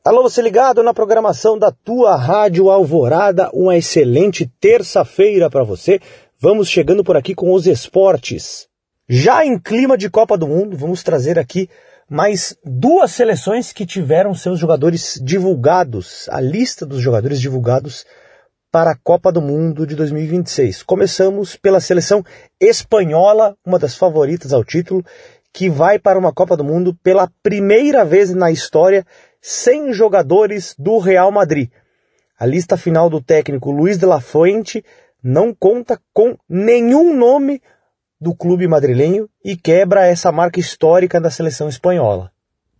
Alô, você ligado na programação da tua Rádio Alvorada, uma excelente terça-feira para você. Vamos chegando por aqui com os esportes. Já em clima de Copa do Mundo, vamos trazer aqui mais duas seleções que tiveram seus jogadores divulgados, a lista dos jogadores divulgados para a Copa do Mundo de 2026. Começamos pela seleção espanhola, uma das favoritas ao título, que vai para uma Copa do Mundo pela primeira vez na história, 100 jogadores do Real Madrid. A lista final do técnico Luis de la Fuente não conta com nenhum nome do clube madrilenho e quebra essa marca histórica da seleção espanhola.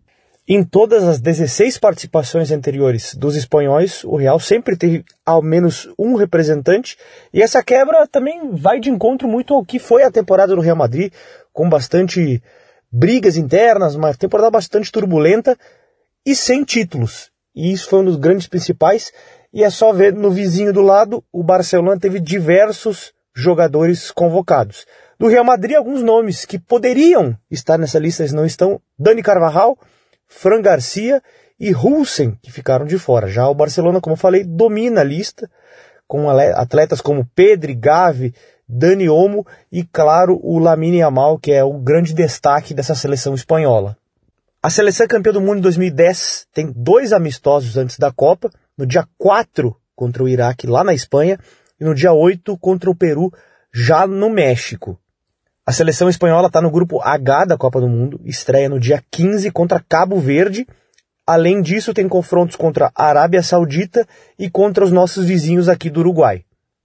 Em todas as 16 participações anteriores dos espanhóis, o Real sempre teve ao menos um representante, e essa quebra também vai de encontro muito ao que foi a temporada do Real Madrid, com bastante brigas internas, uma temporada bastante turbulenta e sem títulos. E isso foi um dos grandes principais, e é só ver no vizinho do lado, o Barcelona teve diversos jogadores convocados. Do Real Madrid, alguns nomes que poderiam estar nessa lista, eles não estão: Dani Carvajal, Fran Garcia e Hulsen, que ficaram de fora. Já o Barcelona, como eu falei, domina a lista, com atletas como Pedri, Gavi, Dani Olmo e, claro, o Lamine Yamal, que é o grande destaque dessa seleção espanhola. A seleção campeã do mundo em 2010 tem 2 amistosos antes da Copa, no dia 4 contra o Iraque, lá na Espanha, e no dia 8 contra o Peru, já no México. A seleção espanhola está no grupo H da Copa do Mundo, estreia no dia 15 contra Cabo Verde. Além disso, tem confrontos contra a Arábia Saudita e contra os nossos vizinhos aqui do Uruguai.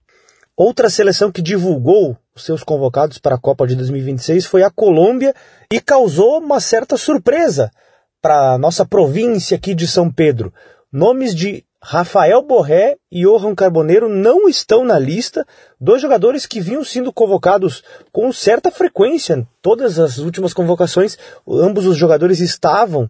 Outra seleção que divulgou os seus convocados para a Copa de 2026 foi a Colômbia e causou uma certa surpresa para a nossa província aqui de São Pedro. Nomes de Rafael Borré e Johan Carboneiro não estão na lista, 2 jogadores que vinham sendo convocados com certa frequência. Todas as últimas convocações, ambos os jogadores estavam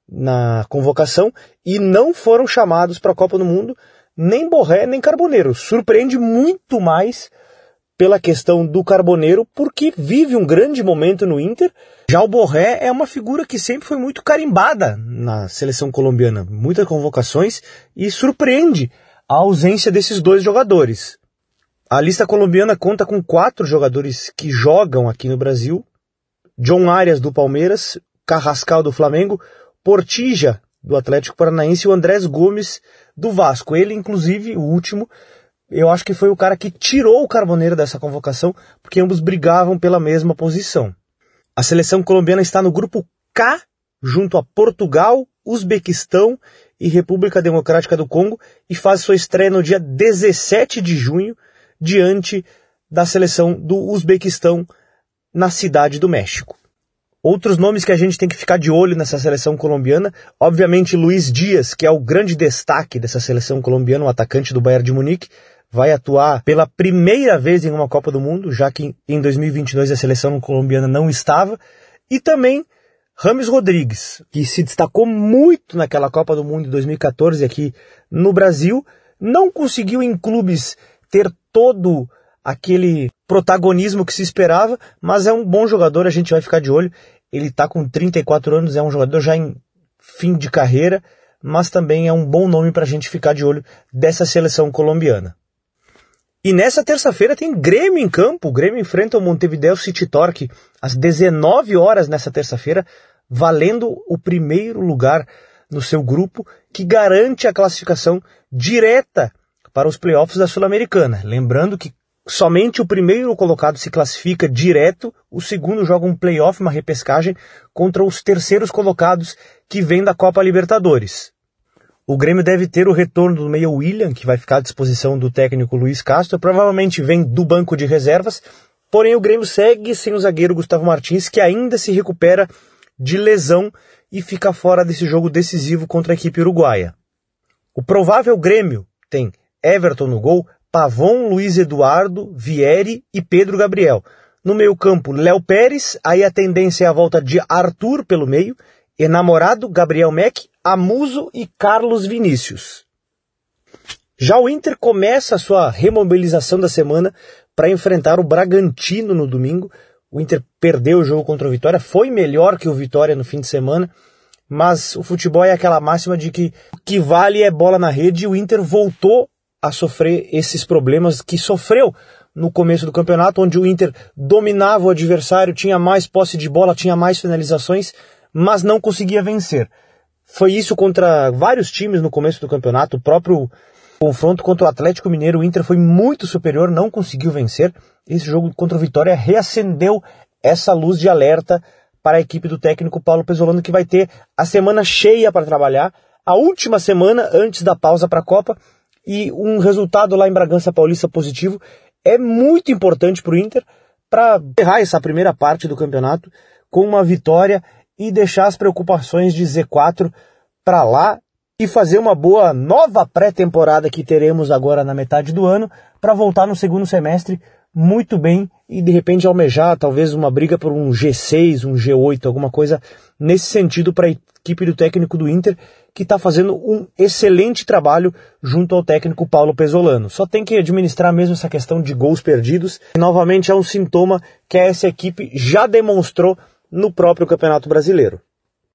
na convocação e não foram chamados para a Copa do Mundo, nem Borré nem Carboneiro. Surpreende muito mais pela questão do Carboneiro, porque vive um grande momento no Inter. Já o Borré é uma figura que sempre foi muito carimbada na seleção colombiana, muitas convocações, e surpreende a ausência desses 2 jogadores. A lista colombiana conta com 4 jogadores que jogam aqui no Brasil: John Arias, do Palmeiras, Carrascal, do Flamengo, Portilla, do Atlético Paranaense, e o Andrés Gomes, do Vasco. Ele, inclusive, o último, eu acho que foi o cara que tirou o Carboneiro dessa convocação, porque ambos brigavam pela mesma posição. A seleção colombiana está no grupo K, junto a Portugal, Uzbequistão e República Democrática do Congo, e faz sua estreia no dia 17 de junho, diante da seleção do Uzbequistão, na Cidade do México. Outros nomes que a gente tem que ficar de olho nessa seleção colombiana, obviamente Luis Dias, que é o grande destaque dessa seleção colombiana, o atacante do Bayern de Munique, vai atuar pela primeira vez em uma Copa do Mundo, já que em 2022 a seleção colombiana não estava. E também James Rodrigues, que se destacou muito naquela Copa do Mundo de 2014 aqui no Brasil, não conseguiu em clubes ter todo aquele protagonismo que se esperava, mas é um bom jogador, a gente vai ficar de olho. Ele está com 34 anos, é um jogador já em fim de carreira, mas também é um bom nome para a gente ficar de olho dessa seleção colombiana. E nessa terça-feira tem Grêmio em campo. O Grêmio enfrenta o Montevideo City Torque às 19 horas nessa terça-feira, valendo o primeiro lugar no seu grupo, que garante a classificação direta para os playoffs da Sul-Americana. Lembrando que somente o primeiro colocado se classifica direto, o segundo joga um playoff, uma repescagem, contra os terceiros colocados que vêm da Copa Libertadores. O Grêmio deve ter o retorno do meia William, que vai ficar à disposição do técnico Luiz Castro, provavelmente vem do banco de reservas, porém o Grêmio segue sem o zagueiro Gustavo Martins, que ainda se recupera de lesão e fica fora desse jogo decisivo contra a equipe uruguaia. O provável Grêmio tem Everton no gol, Pavon, Luiz Eduardo, Vieri e Pedro Gabriel. No meio-campo, Léo Pérez, aí a tendência é a volta de Arthur pelo meio, Enamorado, Gabriel Meck, Amuso e Carlos Vinícius. Já o Inter começa a sua remobilização da semana para enfrentar o Bragantino no domingo. O Inter perdeu o jogo contra o Vitória, foi melhor que o Vitória no fim de semana mas o futebol é aquela máxima de que o que vale é bola na rede, e o Inter voltou a sofrer esses problemas que sofreu no começo do campeonato, onde o Inter dominava o adversário, tinha mais posse de bola, tinha mais finalizações, mas não conseguia vencer. Foi isso contra vários times no começo do campeonato. O próprio confronto contra o Atlético Mineiro, o Inter foi muito superior, não conseguiu vencer. Esse jogo contra o Vitória reacendeu essa luz de alerta para a equipe do técnico Paulo Pezzolano, que vai ter a semana cheia para trabalhar, a última semana antes da pausa para a Copa, e um resultado lá em Bragança Paulista positivo é muito importante para o Inter, para encerrar essa primeira parte do campeonato com uma vitória e deixar as preocupações de Z4 para lá e fazer uma boa nova pré-temporada que teremos agora na metade do ano, para voltar no segundo semestre muito bem e de repente almejar talvez uma briga por um G6, um G8, alguma coisa nesse sentido para a equipe do técnico do Inter, que está fazendo um excelente trabalho junto ao técnico Paulo Pezzolano. Só tem que administrar mesmo essa questão de gols perdidos, que novamente é um sintoma que essa equipe já demonstrou no próprio Campeonato Brasileiro.